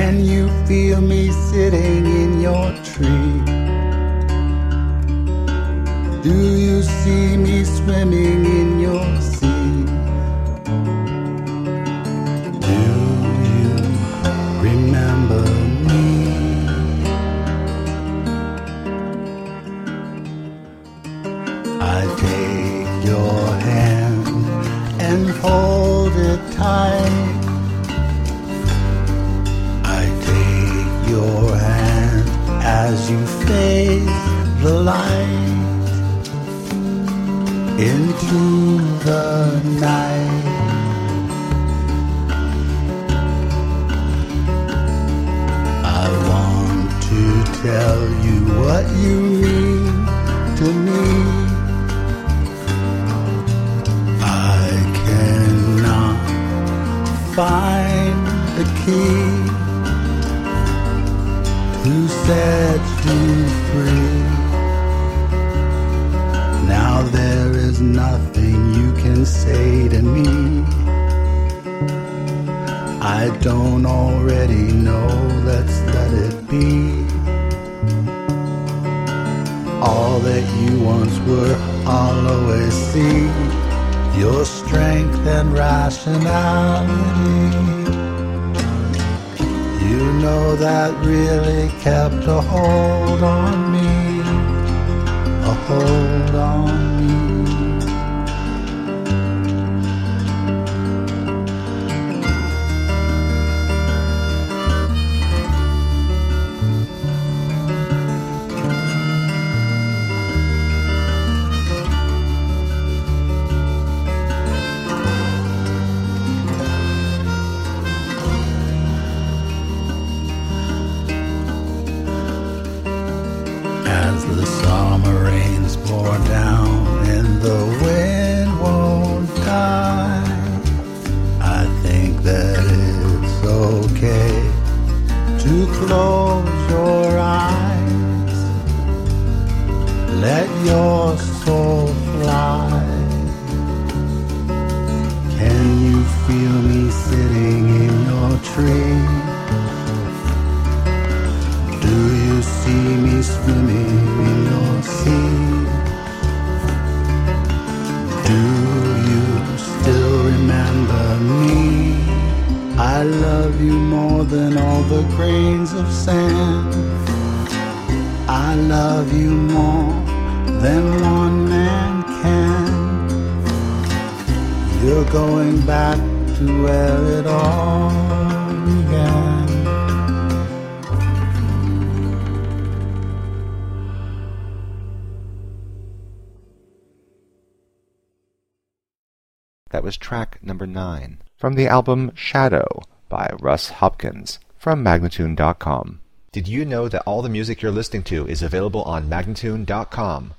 Can you feel me sitting in your tree? Do you see me swimming in your sea? Do you remember me? I take your hand and hold it tight. I take your hand as you face the light into the night. I want to tell you what you mean to me. I cannot find the key to set you free. Now there is nothing you can say to me I don't already know. Let's let it be. All that you once were, I'll always see your strength and rationality. You know that really kept a hold on me, a hold on me. As the summer rains pour down and the wind won't die, I think that it's okay to close your eyes. Let your soul fly. Can you feel me sitting in your tree? Do you see me swimming in your sea? Do you still remember me? I love you more than all the grains of sand. I love you more than one man can. You're going back to where it all began. That was track number 9 from the album Shadow by Russ Hopkins from Magnatune.com. Did you know that all the music you're listening to is available on Magnatune.com?